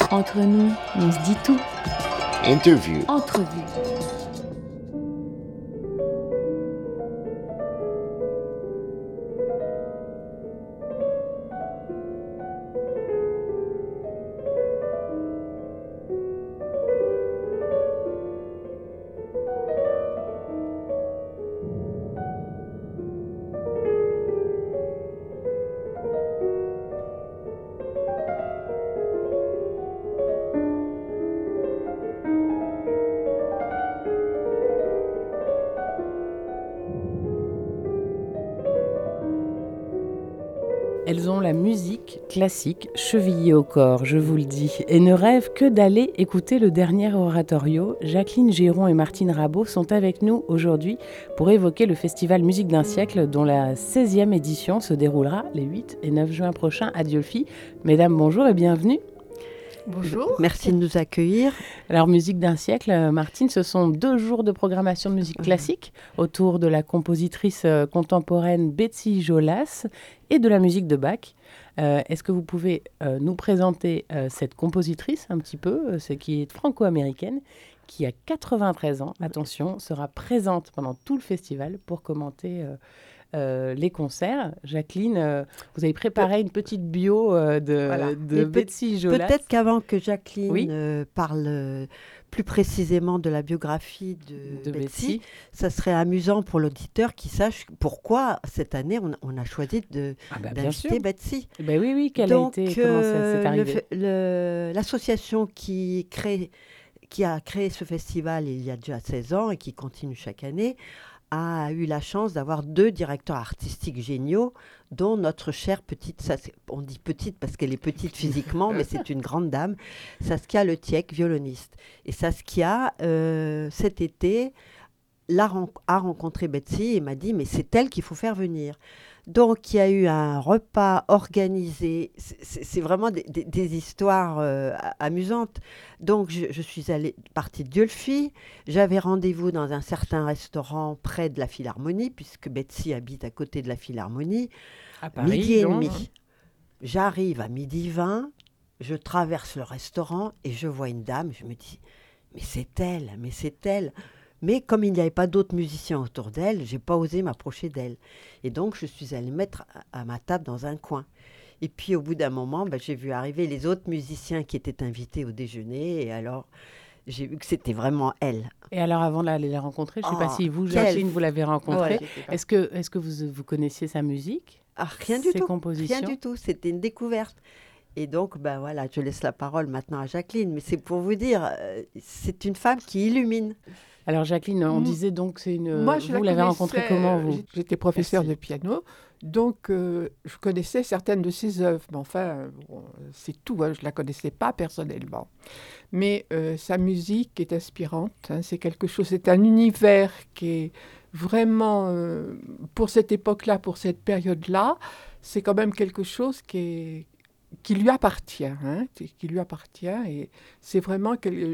Entre nous, on se dit tout. Interview. Entrevue. Elles ont la musique classique chevillée au corps, je vous le dis, et ne rêvent que d'aller écouter le dernier oratorio. Jacqueline Géron et Martine Rabot sont avec nous aujourd'hui pour évoquer le festival Musique d'un siècle dont la 16e édition se déroulera les 8 et 9 juin prochains à Diolfi. Mesdames, bonjour et bienvenue. Bonjour. Merci de nous accueillir. Alors, Musique d'un siècle, Martine, ce sont 2 jours de programmation de musique classique autour de la compositrice contemporaine Betsy Jolas et de la musique de Bach. Est-ce que vous pouvez nous présenter cette compositrice un petit peu, qui est franco-américaine, qui a 93 ans, attention, sera présente pendant tout le festival pour commenter les concerts. Jacqueline, vous avez préparé une petite bio de Betsy Jolas. Peut-être qu'avant que Jacqueline parle plus précisément de la biographie de Betsy, ça serait amusant pour l'auditeur qui sache pourquoi cette année on a choisi d'inviter Betsy. Ben oui, comment ça s'est arrivé. L'association qui a créé ce festival il y a déjà 16 ans et qui continue chaque année a eu la chance d'avoir 2 directeurs artistiques géniaux, dont notre chère petite, on dit petite parce qu'elle est petite physiquement, mais c'est une grande dame, Saskia Letiec, violoniste. Et Saskia, cet été, a rencontré Betsy et m'a dit « mais c'est elle qu'il faut faire venir ». Donc, il y a eu un repas organisé. C'est vraiment des histoires amusantes. Donc, je suis partie de Diolfi. J'avais rendez-vous dans un certain restaurant près de la Philharmonie, puisque Betsy habite à côté de la Philharmonie. À Paris, midi et demi. J'arrive à 12h20. Je traverse le restaurant et je vois une dame. Je me dis, mais c'est elle. Mais comme il n'y avait pas d'autres musiciens autour d'elle, je n'ai pas osé m'approcher d'elle. Et donc, je suis allée mettre à ma table dans un coin. Et puis, au bout d'un moment, j'ai vu arriver les autres musiciens qui étaient invités au déjeuner. Et alors, j'ai vu que c'était vraiment elle. Et alors, avant d'aller la rencontrer, je ne sais pas si vous, Jacqueline, vous l'avez rencontrée. Est-ce que vous connaissiez sa musique? Rien du tout. Compositions? Rien du tout. C'était une découverte. Et donc, voilà, je laisse la parole maintenant à Jacqueline. Mais c'est pour vous dire, c'est une femme qui illumine. Alors Jacqueline, on disait donc c'est une. Moi, vous l'avez rencontrée comment, vous? J'étais professeure de piano, donc je connaissais certaines de ses œuvres. Mais enfin, c'est tout. Je ne la connaissais pas personnellement. Mais sa musique est inspirante. C'est quelque chose. C'est un univers qui est vraiment pour cette époque-là, pour cette période-là, c'est quand même quelque chose qui lui appartient. Qui lui appartient. Et c'est vraiment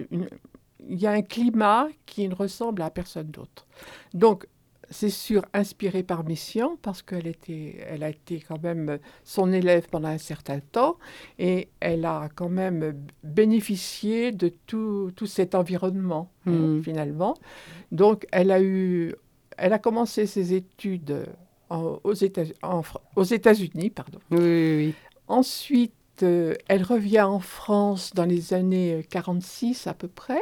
il y a un climat qui ne ressemble à personne d'autre. Donc, c'est sûr, inspirée par Messiaen, parce qu'elle a été quand même son élève pendant un certain temps, et elle a quand même bénéficié de tout cet environnement, finalement. Donc, elle a commencé ses études aux États-Unis. Pardon. Oui. Ensuite, elle revient en France dans les années 46 à peu près.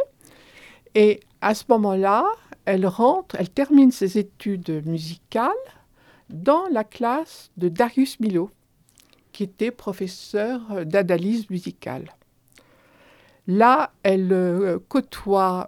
Et à ce moment-là, elle termine ses études musicales dans la classe de Darius Milhaud, qui était professeur d'analyse musicale. Là, elle côtoie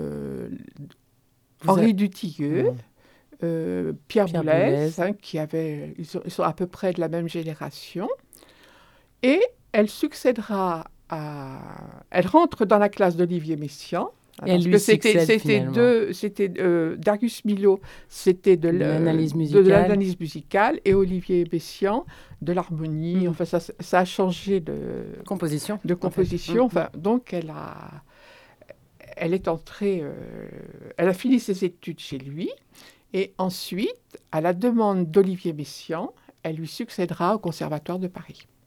Henri Dutilleux, Pierre Boulez, ils sont à peu près de la même génération. Et elle succédera elle rentre dans la classe d'Olivier Messiaen. Parce que c'était Darius Milhaud, c'était de l'analyse musicale, et Olivier Messiaen de l'harmonie. Enfin, ça a changé de composition. Enfin, donc, elle est entrée, elle a fini ses études chez lui, et ensuite, à la demande d'Olivier Messiaen, elle lui succédera au Conservatoire de Paris.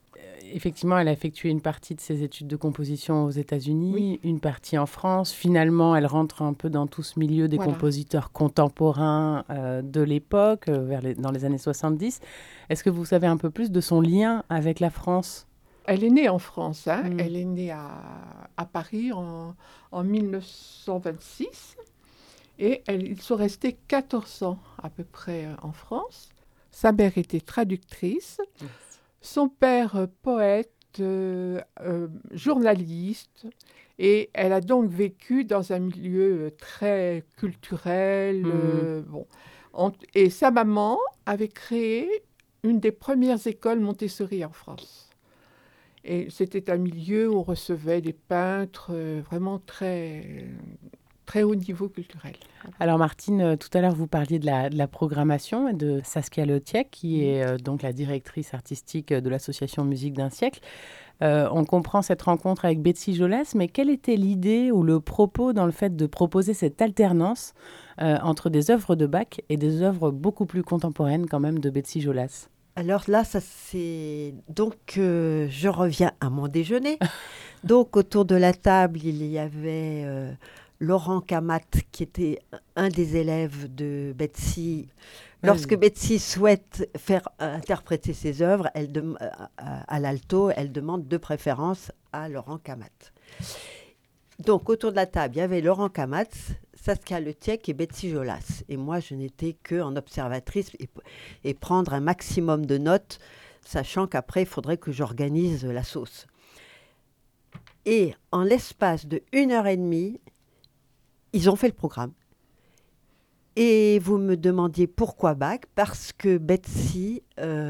effectivement, elle a effectué une partie de ses études de composition aux États-Unis, une partie en France. Finalement, elle rentre un peu dans tout ce milieu des compositeurs contemporains de l'époque, dans les années 70. Est-ce que vous savez un peu plus de son lien avec la France ? Elle est née en France, hein. Elle est née à Paris en 1926 et ils sont restés 14 ans à peu près en France. Sa mère était traductrice, son père poète, journaliste, et elle a donc vécu dans un milieu très culturel. Et sa maman avait créé une des premières écoles Montessori en France. Et c'était un milieu où on recevait des peintres vraiment très, très haut niveau culturel. Alors Martine, tout à l'heure vous parliez de la programmation et de Saskia Letiec, qui est donc la directrice artistique de l'association Musique d'un siècle. On comprend cette rencontre avec Betsy Jolas, mais quelle était l'idée ou le propos dans le fait de proposer cette alternance entre des œuvres de Bach et des œuvres beaucoup plus contemporaines quand même de Betsy Jolas ? Alors là, ça c'est... Donc, je reviens à mon déjeuner. Donc, autour de la table, il y avait Laurent Kamat, qui était un des élèves de Betsy. Lorsque Betsy souhaite faire interpréter ses œuvres, à l'alto, elle demande de préférence à Laurent Kamat. Donc, autour de la table, il y avait Laurent Kamat, Saskia Letiec et Betsy Jolas. Et moi, je n'étais qu'en observatrice et prendre un maximum de notes, sachant qu'après, il faudrait que j'organise la sauce. Et en l'espace de 1h30, ils ont fait le programme. Et vous me demandiez pourquoi Bach ? Parce que Betsy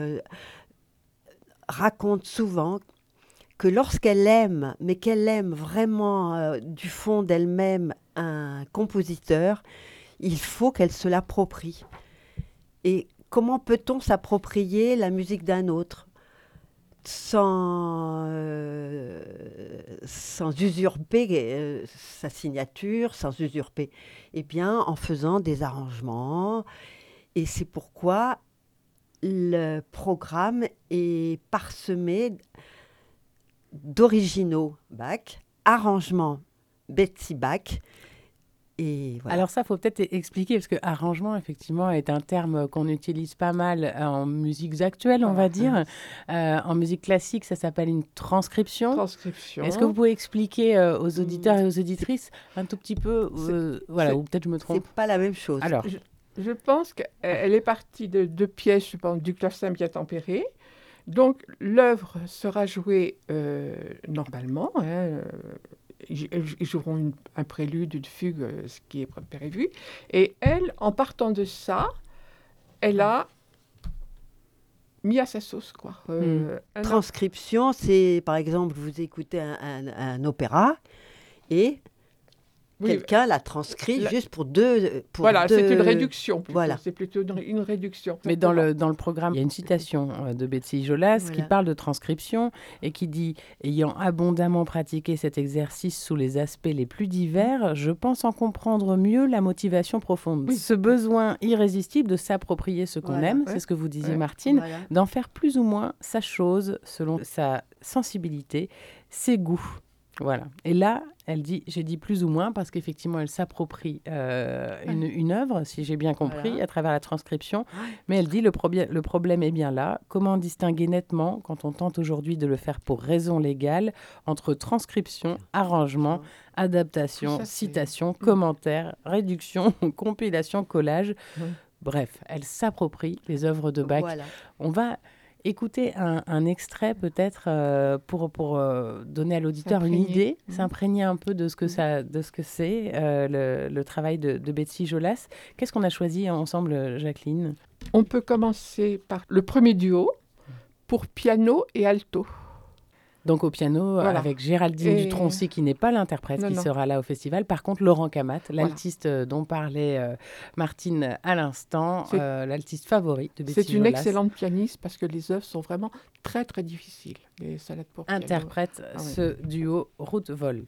raconte souvent que lorsqu'elle aime, mais qu'elle aime vraiment du fond d'elle-même un compositeur, il faut qu'elle se l'approprie. Et comment peut-on s'approprier la musique d'un autre sans usurper sa signature, sans usurper, eh bien, en faisant des arrangements. Et c'est pourquoi le programme est parsemé d'originaux Bach, arrangements Betsy Bach. Et voilà. Alors ça, il faut peut-être expliquer, parce que arrangement, effectivement, est un terme qu'on utilise pas mal en musiques actuelles, on va dire. En musique classique, ça s'appelle une transcription. Est-ce que vous pouvez expliquer aux auditeurs et aux auditrices un tout petit peu, ou peut-être je me trompe. C'est pas la même chose. Alors, je pense qu'elle est partie de 2 pièces, je pense, du clavecin bien tempéré. Donc, l'œuvre sera jouée normalement. Ils joueront un prélude, une fugue, ce qui est prévu. Et elle, en partant de ça, elle a mis à sa sauce, quoi. Transcription, c'est, par exemple, vous écoutez un opéra et... quelqu'un l'a transcrit juste pour deux... c'est une réduction. Plutôt. Voilà. C'est plutôt une réduction. Mais dans le programme, il y a une citation de Betsy Jolas qui parle de transcription et qui dit « Ayant abondamment pratiqué cet exercice sous les aspects les plus divers, je pense en comprendre mieux la motivation profonde. Oui. Ce besoin irrésistible de s'approprier ce qu'on aime, c'est ce que vous disiez Martine, d'en faire plus ou moins sa chose selon sa sensibilité, ses goûts. » Voilà. Et là, j'ai dit plus ou moins parce qu'effectivement, elle s'approprie une œuvre, si j'ai bien compris, à travers la transcription. Mais elle dit le problème est bien là. Comment distinguer nettement, quand on tente aujourd'hui de le faire pour raison légale, entre transcription, arrangement, adaptation, citation, commentaire, réduction, compilation, collage. Bref, elle s'approprie les œuvres de Bach. Voilà. On va... écoutez un extrait peut-être pour donner à l'auditeur une idée, s'imprégner un peu de ce que c'est le travail de Betsy Jolas. Qu'est-ce qu'on a choisi ensemble, Jacqueline ? On peut commencer par le premier duo pour piano et alto. Donc au piano, avec Géraldine Dutroncy, qui n'est pas l'interprète qui sera là au festival. Par contre, Laurent Kamat, l'altiste dont parlait Martine à l'instant, l'altiste favori de Betsy Jolas. C'est une excellente pianiste parce que les œuvres sont vraiment très, très difficiles. Les salades pour piano. Interprète ce duo Route-Vol.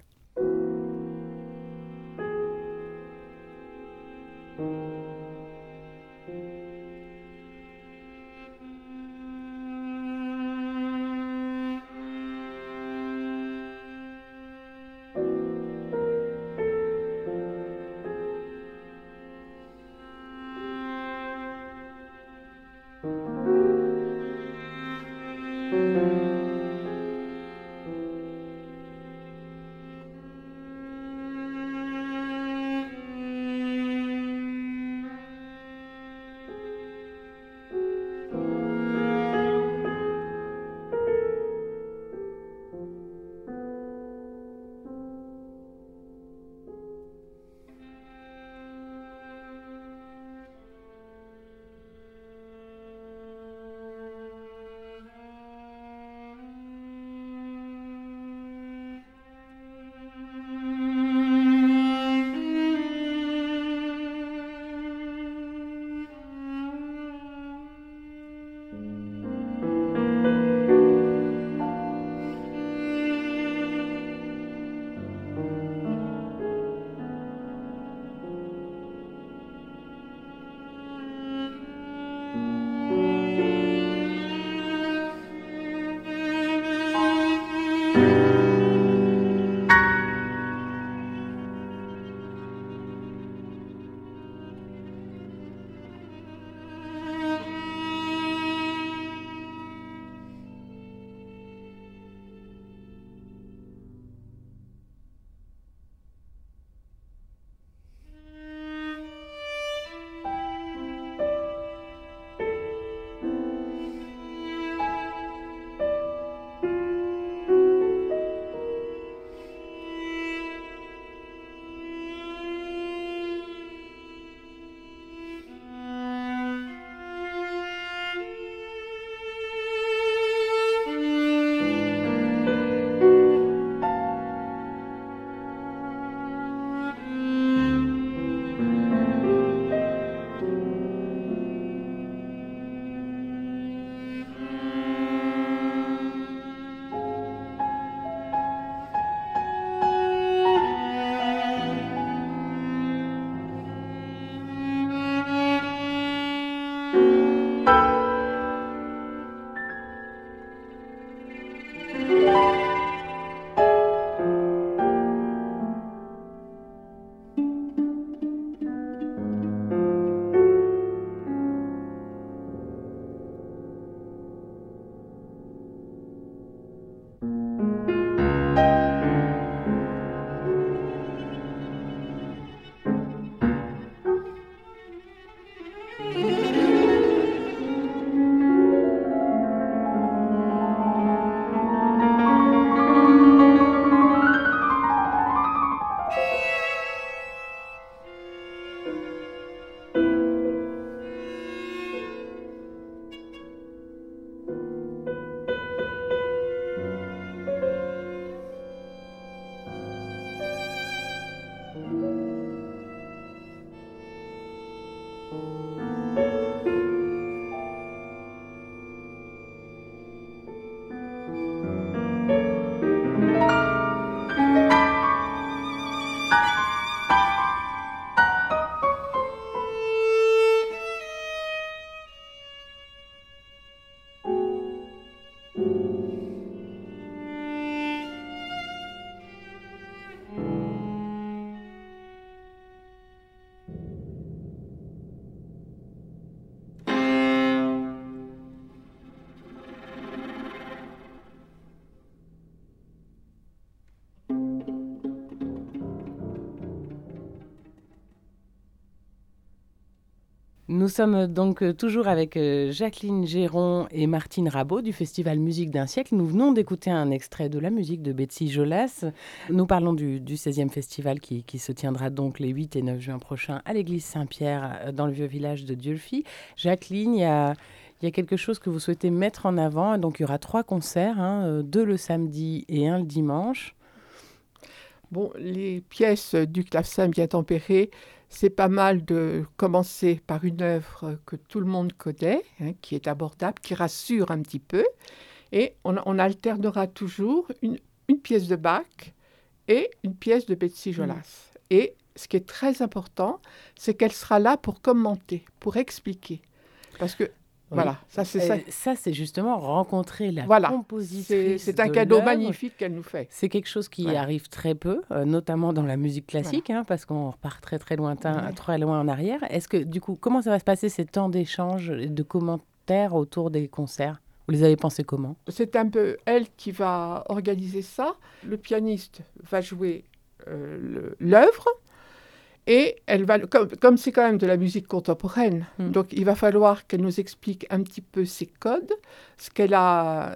Nous sommes donc toujours avec Jacqueline Géron et Martine Rabot du Festival Musique d'un siècle. Nous venons d'écouter un extrait de la musique de Betsy Jolas. Nous parlons du 16e festival qui se tiendra donc les 8 et 9 juin prochains à l'église Saint-Pierre dans le vieux village de Dieulefit. Jacqueline, il y a quelque chose que vous souhaitez mettre en avant. Donc il y aura 3 concerts, 2 le samedi et 1 le dimanche. Bon, les pièces du clavecin bien tempéré, c'est pas mal de commencer par une œuvre que tout le monde connaît, qui est abordable, qui rassure un petit peu. Et on alternera toujours une pièce de Bach et une pièce de Betsy Jolas. Et ce qui est très important, c'est qu'elle sera là pour commenter, pour expliquer. Parce que voilà, ça c'est ça. Ça, c'est justement rencontrer la compositrice. C'est un cadeau magnifique qu'elle nous fait. C'est quelque chose qui arrive très peu, notamment dans la musique classique, parce qu'on repart très très lointain, très loin en arrière. Est-ce que du coup, comment ça va se passer ces temps d'échange et de commentaires autour des concerts? Vous les avez pensés comment? C'est un peu elle qui va organiser ça. Le pianiste va jouer l'œuvre. Et elle va, comme c'est quand même de la musique contemporaine, donc il va falloir qu'elle nous explique un petit peu ses codes, ce qu'elle a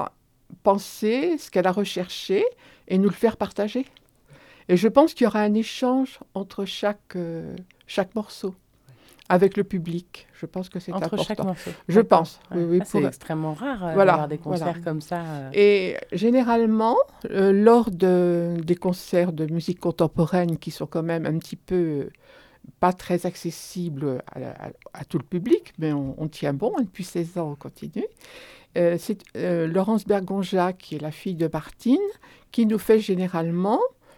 pensé, ce qu'elle a recherché, et nous le faire partager. Et je pense qu'il y aura un échange entre chaque morceau avec le public. Je pense que c'est important. Entre chaque morceau. Je pense. Oui, c'est extrêmement rare d'avoir des concerts comme ça. Et généralement, lors des concerts de musique contemporaine qui sont quand même un petit peu pas très accessibles à tout le public, mais on tient bon, depuis 16 ans on continue. C'est Laurence Bergonja, qui est la fille de Martine, qui nous fait généralement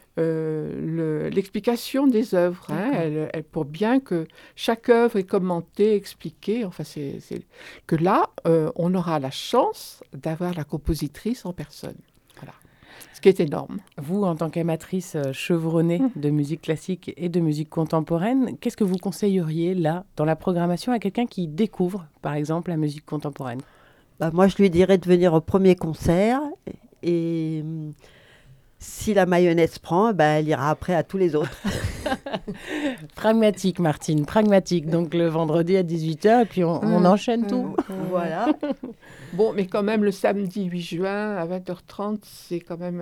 l'explication des œuvres, elle, pour bien que chaque œuvre est commentée, expliquée. Enfin, c'est que là, on aura la chance d'avoir la compositrice en personne. Voilà. Ce qui est énorme. Vous, en tant qu'amatrice chevronnée de musique classique et de musique contemporaine, qu'est-ce que vous conseilleriez là, dans la programmation, à quelqu'un qui découvre, par exemple, la musique contemporaine? Moi, je lui dirais de venir au premier concert et... si la mayonnaise prend, elle ira après à tous les autres. Pragmatique, Martine, pragmatique. Donc le vendredi à 18h, et puis on enchaîne tout. Voilà. Bon, mais quand même, le samedi 8 juin à 20h30, c'est quand même...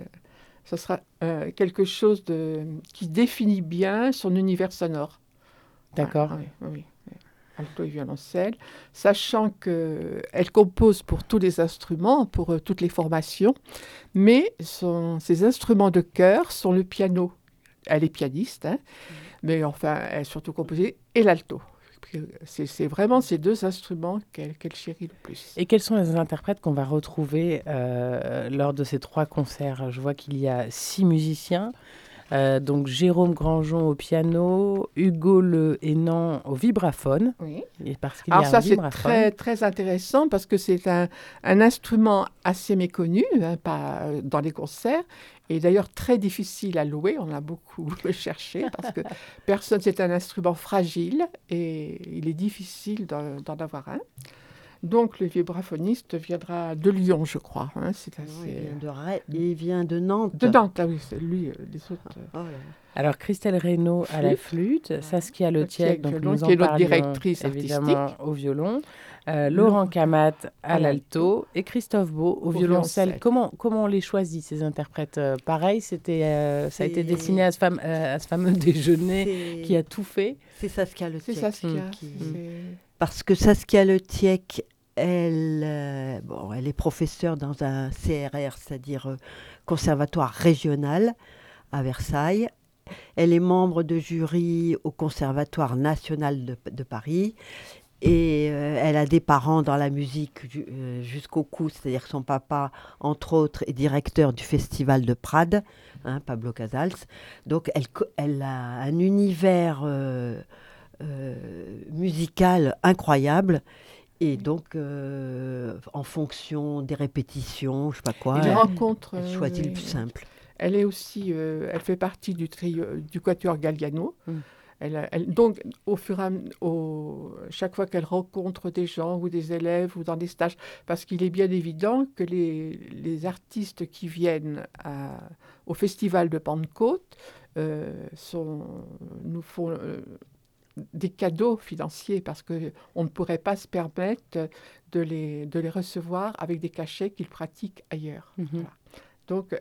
ça sera quelque chose qui définit bien son univers sonore. D'accord. Oui. Alto et violoncelle, sachant qu'elle compose pour tous les instruments, pour toutes les formations, mais ses instruments de cœur sont le piano. Elle est pianiste, mais enfin, elle a surtout composé, et l'alto. C'est vraiment ces 2 instruments qu'elle chérit le plus. Et quels sont les interprètes qu'on va retrouver lors de ces 3 concerts? Je vois qu'il y a 6 musiciens. Donc Jérôme Grandjean au piano, Hugo Le Hénan au vibraphone. Oui. Et parce qu'il Alors y a ça, un c'est vibraphone. très, très intéressant parce que c'est un instrument assez méconnu pas dans les concerts et d'ailleurs très difficile à louer. On a beaucoup cherché parce que c'est un instrument fragile et il est difficile d'en avoir un. Donc, le vibraphoniste viendra de Lyon, je crois. C'est assez... Il vient de Nantes. De Nantes, oui, c'est lui, les autres. Alors, Christelle Reynaud à la flûte, Saskia Letiec, donc nous en qui est notre parlions, directrice évidemment, artistique. Au violon, Laurent Camat à l'alto et Christophe Beau au violoncelle. Comment on les choisit, ces interprètes? Pareil, ça a été destiné à ce fameux déjeuner qui a tout fait. C'est Saskia Letiec. C'est Saskia. Parce que Saskia Letiec, elle est professeure dans un CRR, c'est-à-dire conservatoire régional à Versailles. Elle est membre de jury au Conservatoire national de Paris. Et elle a des parents dans la musique jusqu'au cou, c'est-à-dire que son papa, entre autres, est directeur du Festival de Prades, Pablo Casals. Donc elle a un univers musical incroyable. Et donc, en fonction des répétitions, je ne sais pas quoi, elle choisit le plus simple. Elle est aussi, elle fait partie du Quatuor Galliano. Donc, chaque fois qu'elle rencontre des gens ou des élèves ou dans des stages, parce qu'il est bien évident que les artistes qui viennent au Festival de Pentecôte nous font des cadeaux financiers parce qu'on ne pourrait pas se permettre de les recevoir avec des cachets qu'ils pratiquent ailleurs. Voilà. Donc,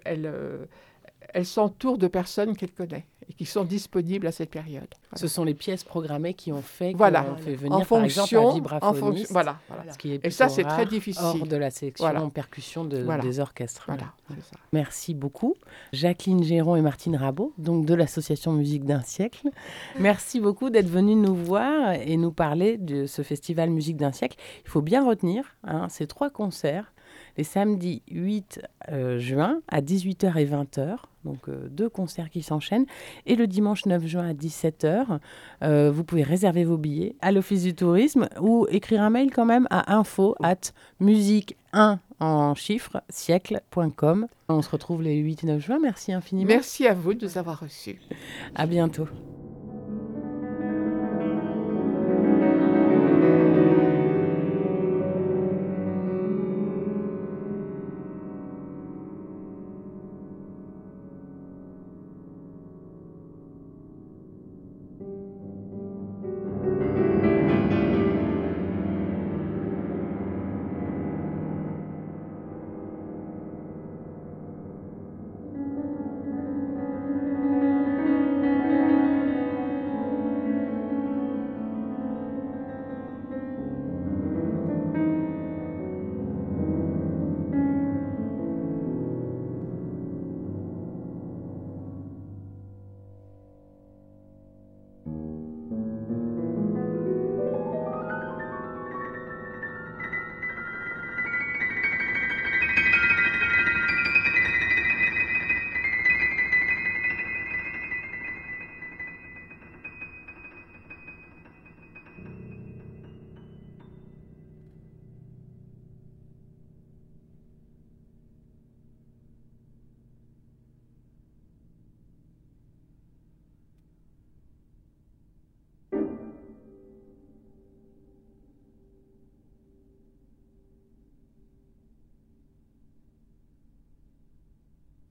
elle s'entoure de personnes qu'elle connaît et qui sont disponibles à cette période. Voilà. Ce sont les pièces programmées qui ont fait qu'on fait venir, par exemple, un vibraphoniste. Voilà. Ce qui est et ça, c'est rare, très difficile. hors de la section percussion des orchestres. Voilà, c'est ça. Merci beaucoup. Jacqueline Géron et Martine Rabot, donc de l'association Musique d'un siècle. Merci beaucoup d'être venues nous voir et nous parler de ce festival Musique d'un siècle. Il faut bien retenir ces 3 concerts. Les samedis 8 juin à 18h et 20h, donc 2 concerts qui s'enchaînent, et le dimanche 9 juin à 17h. Vous pouvez réserver vos billets à l'Office du tourisme ou écrire un mail quand même à info@musique1 en chiffres siècle.com. On se retrouve les 8 et 9 juin. Merci infiniment. Merci à vous de nous avoir reçus. À bientôt.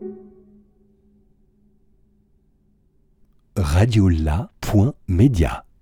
radiola.media